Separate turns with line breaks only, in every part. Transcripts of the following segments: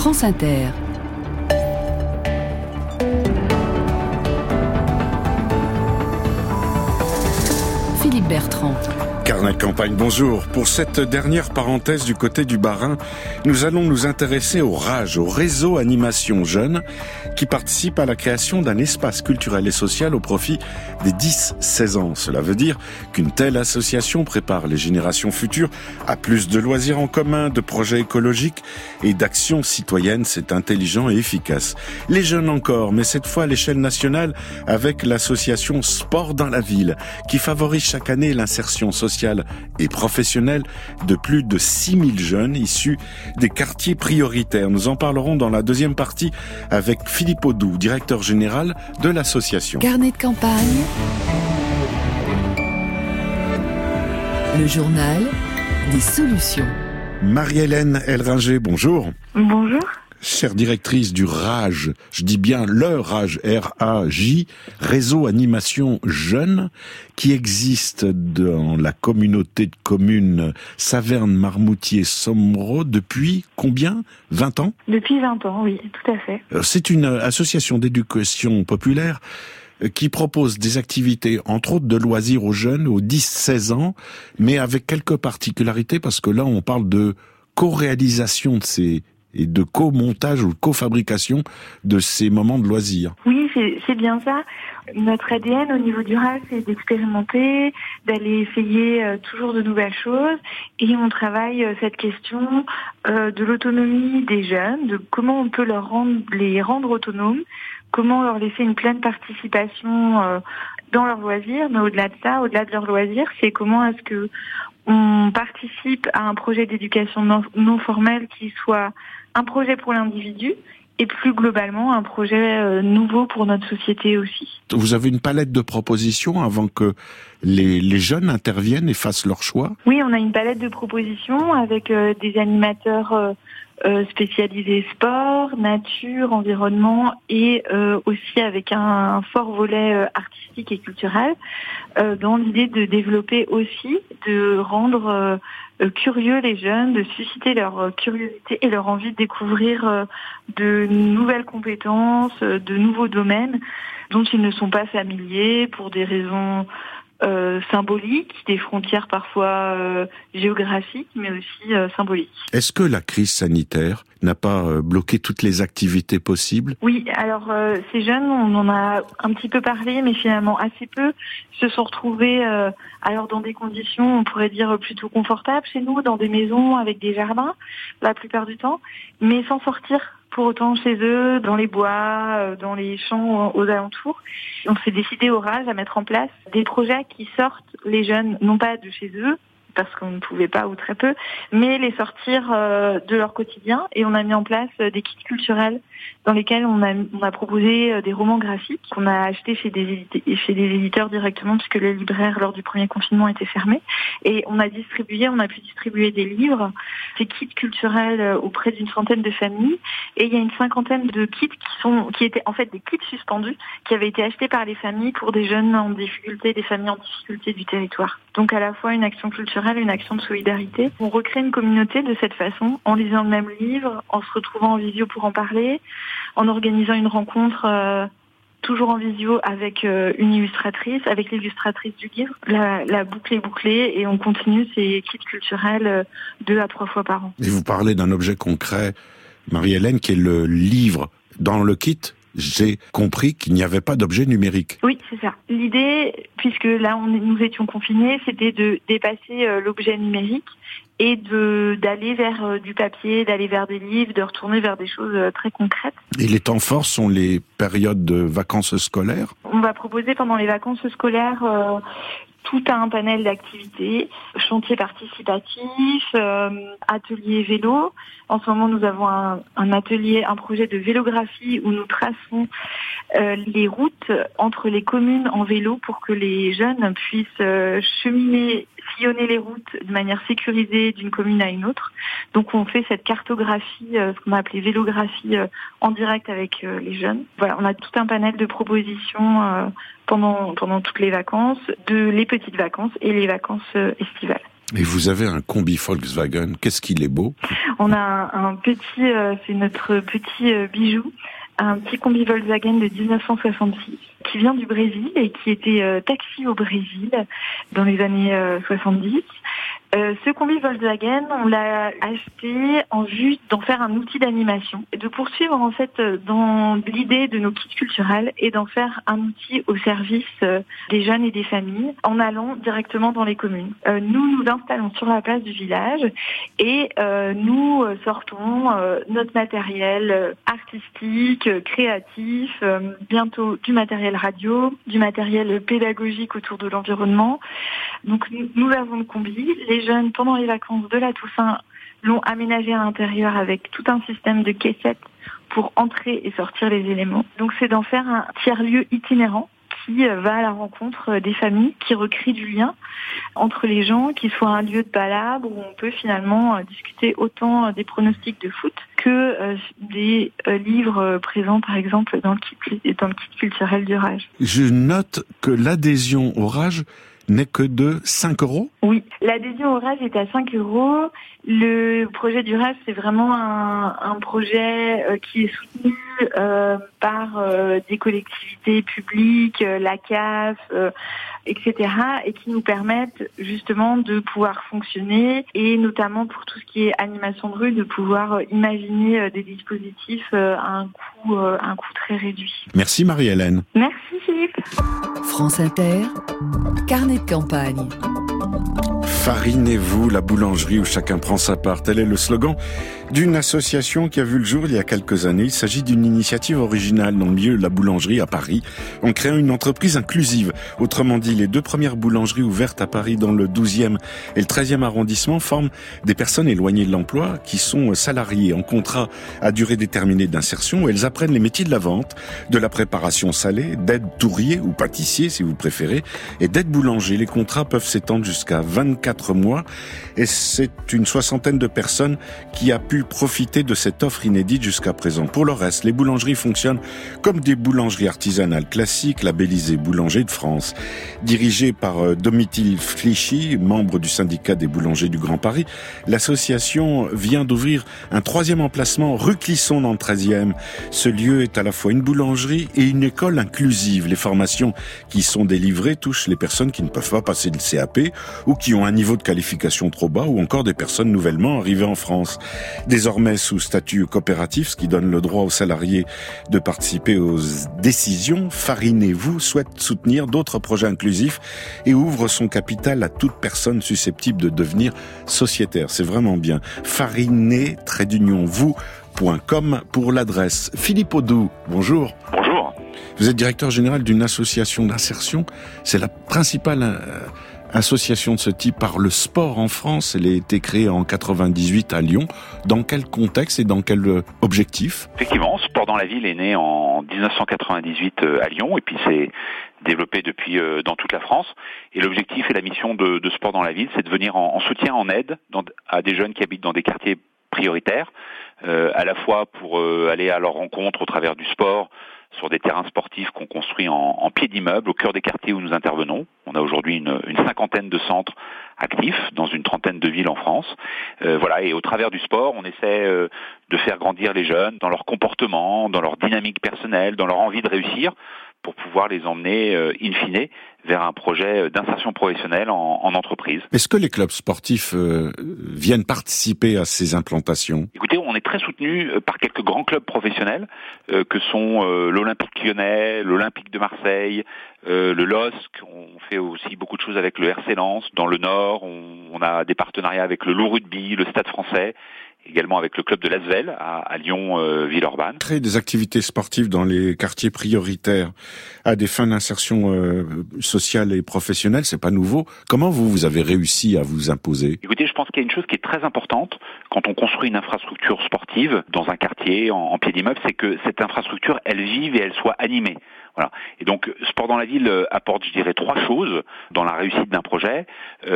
France Inter. Philippe Bertrand.
Carnet de campagne, bonjour. Pour cette dernière parenthèse du côté du Bas-Rhin, nous allons nous intéresser au RAGE, au réseau Animation Jeunes, qui participe à la création d'un espace culturel et social au profit des 10-16 ans. Cela veut dire qu'une telle association prépare les générations futures à plus de loisirs en commun, de projets écologiques et d'actions citoyennes. C'est intelligent et efficace. Les jeunes encore, mais cette fois à l'échelle nationale avec l'association Sport dans la ville, qui favorise chaque année l'insertion sociale et professionnelle de plus de 6000 jeunes issus des quartiers prioritaires. Nous en parlerons dans la deuxième partie avec Philippe Audoux, directeur général de l'association.
Carnet de campagne. Le journal des solutions.
Marie-Hélène Elringer, bonjour.
Bonjour.
Chère directrice du RAGE, je dis bien le RAGE, R-A-J, Réseau Animation Jeunes, qui existe dans la communauté de communes Saverne-Marmoutier-Sommeraux depuis combien ? 20 ans ?
Depuis 20 ans, oui, tout à fait.
C'est une association d'éducation populaire qui propose des activités, entre autres de loisirs aux jeunes, aux 10-16 ans, mais avec quelques particularités, parce que là, on parle de co-réalisation de ces et de co-montage ou de co-fabrication de ces moments de loisirs.
Oui, c'est bien ça. Notre ADN au niveau du RAGE, c'est d'expérimenter, d'aller essayer toujours de nouvelles choses. Et on travaille cette question de l'autonomie des jeunes, de comment on peut les rendre autonomes, comment leur laisser une pleine participation dans leurs loisirs. Mais au-delà de ça, au-delà de leurs loisirs, c'est comment est-ce que on participe à un projet d'éducation non formelle qui soit un projet pour l'individu et plus globalement un projet nouveau pour notre société aussi.
Vous avez une palette de propositions avant que les jeunes interviennent et fassent leur choix ?
Oui, on a une palette de propositions avec des animateurs spécialisés sport, nature, environnement et aussi avec un fort volet artistique et culturel dans l'idée de développer aussi, de rendre curieux les jeunes, de susciter leur curiosité et leur envie de découvrir de nouvelles compétences, de nouveaux domaines dont ils ne sont pas familiers pour des raisons symboliques, des frontières parfois géographiques, mais aussi symboliques.
Est-ce que la crise sanitaire n'a pas bloqué toutes les activités possibles ?
Oui, alors ces jeunes, on en a un petit peu parlé, mais finalement assez peu, se sont retrouvés alors dans des conditions, on pourrait dire, plutôt confortables chez nous, dans des maisons avec des jardins, la plupart du temps, mais sans sortir pour autant chez eux, dans les bois, dans les champs aux alentours. On s'est décidé au RAGE à mettre en place des projets qui sortent les jeunes, non pas de chez eux, parce qu'on ne pouvait pas ou très peu, mais les sortir de leur quotidien. Et on a mis en place des kits culturels dans lesquels on a proposé des romans graphiques qu'on a achetés chez des éditeurs directement, puisque les libraires lors du premier confinement étaient fermés. Et on a pu distribuer des livres, ces kits culturels auprès d'une centaine de familles. Et il y a une cinquantaine de kits qui étaient en fait des kits suspendus, qui avaient été achetés par les familles pour des jeunes en difficulté, des familles en difficulté du territoire. Donc à la fois une action culturelle, une action de solidarité. On recrée une communauté de cette façon, en lisant le même livre, en se retrouvant en visio pour en parler, en organisant une rencontre toujours en visio avec une illustratrice, avec l'illustratrice du livre. La boucle est bouclée et on continue ces kits culturels 2 à 3 fois par an.
Et vous parlez d'un objet concret, Marie-Hélène, qui est le livre. Dans le kit, j'ai compris qu'il n'y avait pas d'objet numérique.
Oui, c'est ça. L'idée, puisque là nous étions confinés, c'était de dépasser l'objet numérique et d'aller vers du papier, d'aller vers des livres, de retourner vers des choses très concrètes. Et
les temps forts sont les périodes de vacances scolaires ?
On va proposer pendant les vacances scolaires tout un panel d'activités, chantier participatif, atelier vélo. En ce moment, nous avons un projet de vélographie où nous traçons les routes entre les communes en vélo pour que les jeunes puissent sillonner les routes de manière sécurisée d'une commune à une autre. Donc on fait cette cartographie, ce qu'on a appelé vélographie en direct avec les jeunes. Voilà, on a tout un panel de propositions pendant toutes les vacances, les petites vacances et les vacances estivales.
Et vous avez un combi Volkswagen, qu'est-ce qu'il est beau.
On a un petit, c'est notre petit bijou, un petit combi Volkswagen de 1966 qui vient du Brésil et qui était taxi au Brésil dans les années 70. Ce combi Volkswagen, on l'a acheté en vue d'en faire un outil d'animation et de poursuivre en fait dans l'idée de nos kits culturels et d'en faire un outil au service des jeunes et des familles en allant directement dans les communes. Nous installons sur la place du village et nous sortons notre matériel artistique, créatif, bientôt du matériel radio, du matériel pédagogique autour de l'environnement. Donc nous avons le combi. Les jeunes, pendant les vacances de la Toussaint, l'ont aménagé à l'intérieur avec tout un système de caissettes pour entrer et sortir les éléments. Donc c'est d'en faire un tiers-lieu itinérant qui va à la rencontre des familles, qui recrée du lien entre les gens, qui soit un lieu de balade où on peut finalement discuter autant des pronostics de foot que des livres présents par exemple dans le kit culturel du Rage.
Je note que l'adhésion au Rage n'est que de 5 €.
Oui, l'adhésion au Rage est à 5 €. Le projet du Rage, c'est vraiment un projet qui est soutenu par des collectivités publiques, la CAF, etc., et qui nous permettent justement de pouvoir fonctionner et notamment pour tout ce qui est animation de rue, de pouvoir imaginer des dispositifs à un coût très réduit.
Merci Marie-Hélène.
Merci Philippe.
France Inter, carnet de campagne.
Farinez-vous, la boulangerie où chacun prend sa part. Tel est le slogan d'une association qui a vu le jour il y a quelques années. Il s'agit d'une initiative originale dans le milieu de la boulangerie à Paris, en créant une entreprise inclusive. Autrement dit, les 2 premières boulangeries ouvertes à Paris dans le 12e et le 13e arrondissement forment des personnes éloignées de l'emploi qui sont salariées en contrat à durée déterminée d'insertion où elles apprennent les métiers de la vente, de la préparation salée, d'aide tourrier ou pâtissier si vous préférez, et d'aide boulanger. Les contrats peuvent s'étendre jusqu'à 24 mois et c'est une 60aine de personnes qui a pu profiter de cette offre inédite jusqu'à présent. Pour le reste, les boulangeries fonctionnent comme des boulangeries artisanales classiques, labellisées Boulanger de France. Dirigée par Domitil Flichy, membre du syndicat des boulangers du Grand Paris, l'association vient d'ouvrir un 3e emplacement rue Clisson dans le 13e. Ce lieu est à la fois une boulangerie et une école inclusive. Les formations qui sont délivrées touchent les personnes qui ne peuvent pas passer le CAP ou qui ont un niveau de qualification trop bas ou encore des personnes nouvellement arrivées en France. Désormais sous statut coopératif, ce qui donne le droit aux salariés de participer aux décisions, Farinez-vous souhaite soutenir d'autres projets inclusifs et ouvre son capital à toute personne susceptible de devenir sociétaire. C'est vraiment bien. Farinez-vous.com pour l'adresse. Philippe Audoux, bonjour.
Bonjour.
Vous êtes directeur général d'une association d'insertion. C'est la principale association de ce type par le sport en France. Elle a été créée en 98 à Lyon. Dans quel contexte et dans quel objectif ?
Effectivement, Sport dans la ville est né en 1998 à Lyon et puis c'est développé depuis dans toute la France. Et l'objectif et la mission de Sport dans la ville, c'est de venir en soutien, en aide à des jeunes qui habitent dans des quartiers prioritaires, à la fois pour aller à leur rencontre au travers du sport, sur des terrains sportifs qu'on construit en pied d'immeuble au cœur des quartiers où nous intervenons. On a aujourd'hui une 50aine de centres actifs dans une 30aine de villes en France. Voilà, et au travers du sport, on essaie de faire grandir les jeunes dans leur comportement, dans leur dynamique personnelle, dans leur envie de réussir, pour pouvoir les emmener, in fine, vers un projet d'insertion professionnelle en entreprise.
Est-ce que les clubs sportifs viennent participer à ces implantations ?
Écoutez, on est très soutenu par quelques grands clubs professionnels que sont l'Olympique Lyonnais, l'Olympique de Marseille, le LOSC. On fait aussi beaucoup de choses avec le RC Lens. Dans le Nord, on a des partenariats avec le Loup Rugby, le Stade Français, également avec le club de l'Asvel à Lyon, Villeurbanne.
Créer des activités sportives dans les quartiers prioritaires à des fins d'insertion sociale et professionnelle, c'est pas nouveau. Comment vous avez réussi à vous imposer ?
Écoutez, je pense qu'il y a une chose qui est très importante quand on construit une infrastructure sportive dans un quartier en pied d'immeuble, c'est que cette infrastructure, elle vive et elle soit animée. Voilà. Et donc, Sport dans la ville apporte, je dirais, 3 choses dans la réussite d'un projet.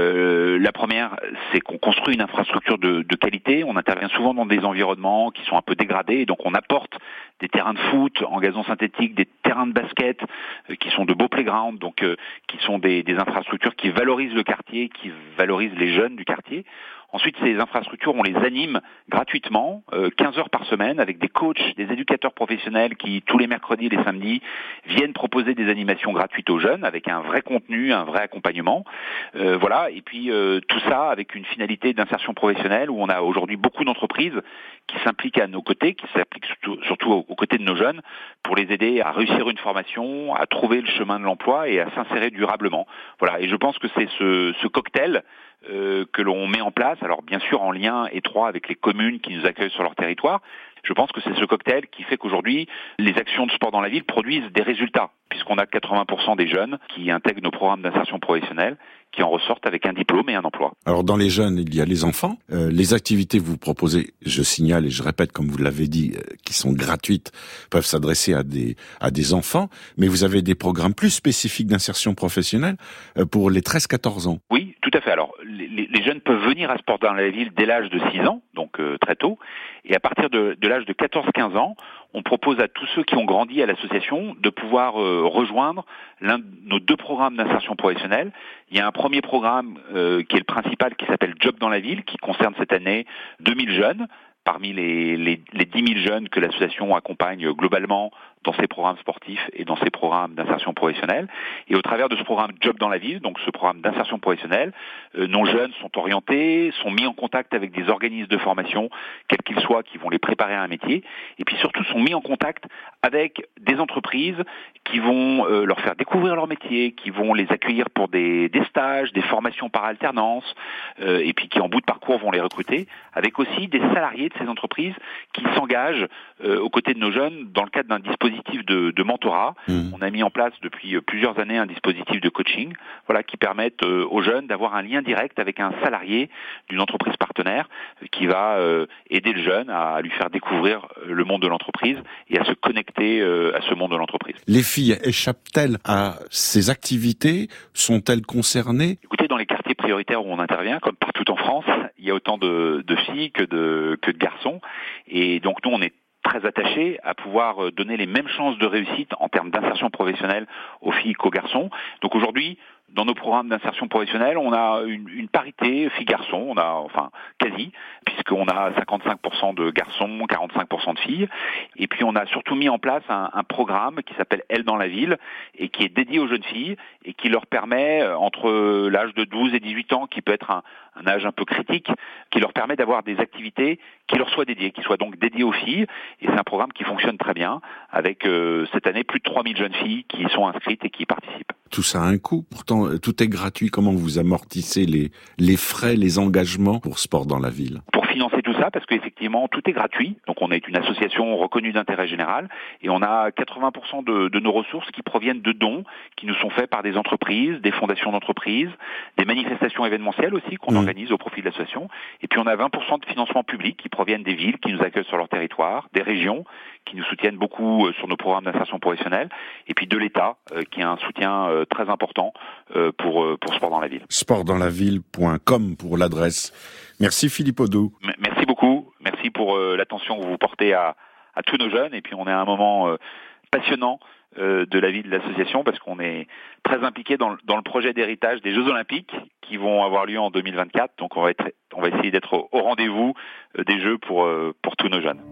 La première, c'est qu'on construit une infrastructure de qualité. On intervient souvent dans des environnements qui sont un peu dégradés, et donc on apporte des terrains de foot en gazon synthétique, des terrains de basket qui sont de beaux playgrounds, donc qui sont des infrastructures qui valorisent le quartier, qui valorisent les jeunes du quartier. Ensuite, ces infrastructures, on les anime gratuitement, 15 heures par semaine, avec des coachs, des éducateurs professionnels qui, tous les mercredis et les samedis, viennent proposer des animations gratuites aux jeunes, avec un vrai contenu, un vrai accompagnement. Voilà, et puis tout ça avec une finalité d'insertion professionnelle, où on a aujourd'hui beaucoup d'entreprises qui s'impliquent à nos côtés, qui s'impliquent surtout aux côtés de nos jeunes, pour les aider à réussir une formation, à trouver le chemin de l'emploi et à s'insérer durablement. Voilà, et je pense que c'est ce cocktail que l'on met en place, alors bien sûr en lien étroit avec les communes qui nous accueillent sur leur territoire. Je pense que c'est ce cocktail qui fait qu'aujourd'hui, les actions de sport dans la ville produisent des résultats, puisqu'on a 80% des jeunes qui intègrent nos programmes d'insertion professionnelle, qui en ressortent avec un diplôme et un emploi.
Alors dans les jeunes, il y a les enfants. Les activités que vous proposez, je signale et je répète comme vous l'avez dit, qui sont gratuites, peuvent s'adresser à des enfants, mais vous avez des programmes plus spécifiques d'insertion professionnelle pour les 13-14 ans.
Oui, tout à fait. Alors les jeunes peuvent venir à Sport dans la ville dès l'âge de 6 ans, donc très tôt, et à partir de l'âge de 14-15 ans, on propose à tous ceux qui ont grandi à l'association de pouvoir rejoindre l'un de nos 2 programmes d'insertion professionnelle. Il y a un premier programme qui est le principal, qui s'appelle Job dans la ville, qui concerne cette année 2000 jeunes, parmi les 10 000 jeunes que l'association accompagne globalement dans ses programmes sportifs et dans ses programmes d'insertion professionnelle. Et au travers de ce programme Job dans la ville, donc ce programme d'insertion professionnelle, nos jeunes sont orientés, sont mis en contact avec des organismes de formation, quels qu'ils soient, qui vont les préparer à un métier, et puis surtout sont mis en contact avec des entreprises qui vont leur faire découvrir leur métier, qui vont les accueillir pour des stages, des formations par alternance, et puis qui en bout de parcours vont les recruter, avec aussi des salariés de ces entreprises qui s'engagent aux côtés de nos jeunes dans le cadre d'un dispositif de mentorat. On a mis en place depuis plusieurs années un dispositif de coaching, voilà, qui permettent aux jeunes d'avoir un lien direct avec un salarié d'une entreprise partenaire qui va aider le jeune à lui faire découvrir le monde de l'entreprise et à se connecter à ce monde de l'entreprise.
Les filles échappent-elles à ces activités? Sont-elles concernées?
Écoutez, dans les quartiers prioritaires où on intervient, comme partout en France, il y a autant de filles que de garçons, et donc nous on est très attachés à pouvoir donner les mêmes chances de réussite en termes d'insertion professionnelle aux filles qu'aux garçons. Donc aujourd'hui, dans nos programmes d'insertion professionnelle, on a une parité filles-garçons, on a enfin quasi, puisqu'on a 55% de garçons, 45% de filles. Et puis on a surtout mis en place un programme qui s'appelle Elle dans la ville et qui est dédié aux jeunes filles et qui leur permet, entre l'âge de 12 et 18 ans, qui peut être un âge un peu critique, qui leur permet d'avoir des activités qui leur soient dédiées, qui soient donc dédiées aux filles. Et c'est un programme qui fonctionne très bien, avec cette année plus de 3000 jeunes filles qui y sont inscrites et qui y participent.
Tout ça a un coût, pourtant tout est gratuit. Comment vous amortissez les frais, les engagements pour Sport dans la ville?
Pour financer tout ça, parce qu'effectivement tout est gratuit, donc on est une association reconnue d'intérêt général, et on a 80% de nos ressources qui proviennent de dons qui nous sont faits par des entreprises, des fondations d'entreprises, des manifestations événementielles aussi qu'on organise au profit de l'association, et puis on a 20% de financement public qui proviennent des villes qui nous accueillent sur leur territoire, des régions qui nous soutiennent beaucoup sur nos programmes d'insertion professionnelle, et puis de l'État qui a un soutien très important pour Sport dans la ville.
Sportdanslaville.com pour l'adresse. Merci Philippe Audoux.
Merci beaucoup. Merci pour l'attention que vous portez à tous nos jeunes. Et puis on est à un moment passionnant de la vie de l'association parce qu'on est très impliqué dans le projet d'héritage des Jeux Olympiques qui vont avoir lieu en 2024. Donc on va essayer d'être au rendez-vous des Jeux pour tous nos jeunes.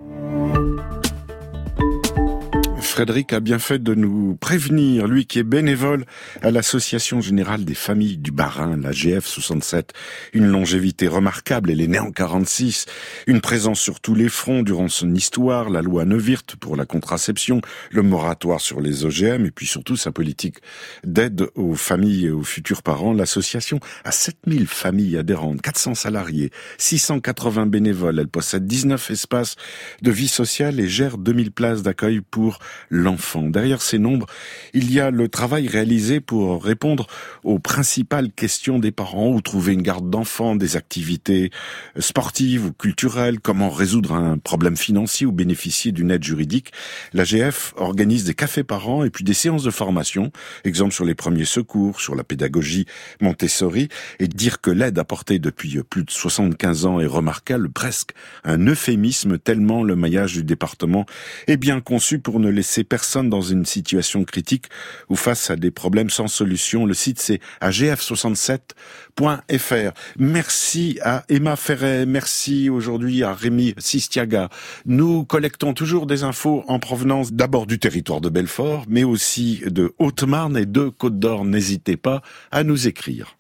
Frédéric a bien fait de nous prévenir, lui qui est bénévole à l'Association Générale des Familles du Bas-Rhin, la GF67. Une longévité remarquable, elle est née en 46, une présence sur tous les fronts durant son histoire, la loi Neuwirth pour la contraception, le moratoire sur les OGM et puis surtout sa politique d'aide aux familles et aux futurs parents. L'association a 7000 familles adhérentes, 400 salariés, 680 bénévoles. Elle possède 19 espaces de vie sociale et gère 2000 places d'accueil pour l'enfant. Derrière ces nombres, il y a le travail réalisé pour répondre aux principales questions des parents, où trouver une garde d'enfants, des activités sportives ou culturelles, comment résoudre un problème financier ou bénéficier d'une aide juridique. L'AGF organise des cafés parents et puis des séances de formation, exemple sur les premiers secours, sur la pédagogie Montessori, et dire que l'aide apportée depuis plus de 75 ans est remarquable, presque un euphémisme tellement le maillage du département est bien conçu pour ne laisser personne dans une situation critique ou face à des problèmes sans solution. Le site c'est agf67.fr. Merci à Emma Ferret, merci aujourd'hui à Rémi Sistiaga. Nous collectons toujours des infos en provenance d'abord du territoire de Belfort, mais aussi de Haute-Marne et de Côte-d'Or. N'hésitez pas à nous écrire.